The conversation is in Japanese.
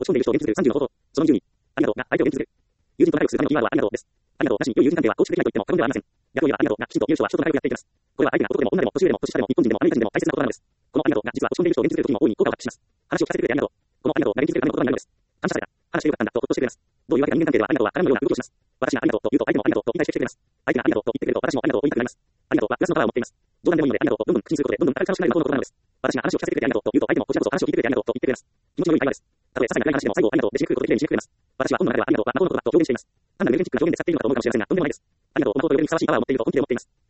落ち込んでいる人を現実30のこと。その20に。ありがとうが相手を現実で。友人と仲良くするためのキーワードはありがとうです。ありがとうなしに良い友人関係は構築できないと言っても過言ではありません。逆を言えばありがとうがきちんと言う人は人と仲良くやっていきます。これは相手が男でも女でも年上でも年下でも日本人でもアメリカ人でも大切なことなのです。このありがとうが実は落ち込んでいる人を現実でいる時にも大いに効果を発揮します。話を聞かせてくれてありがとう。このありがとうが現実でのことになるのです。感謝された。話してよかったんだとほっとしてくれます。どういうわけか人間関係ではありがとうは絡むような動きをします。私がありがとうと言うと相手もありがとうと言い返してきてくれます。相手がありがとうと言ってくれると私もありがとうと言いたくなります。ありがとうはプラスのパワーを持っています。冗談でもいいのでありがとうとどんどん口にすることでどんどん明るく楽しくなる魔法のことなのです。私が話を聞かせてくれてありがとうと言うと相手もこちらこそ話を聞いてくれてありがとうと言ってくれます。気持ちの良い会話です。たとえ些細な暗い話でも最後ありがとうで締めくくることできれいに締めくくれます。私は本の中ではありがとうは魔法のことだと表現しています。単なるメルチックな表現で使っているのかと思うかもしれませんが、とんでもないです。ありがとう、魔法と呼べるにふさわしいパワーを持っていると本気で思っています。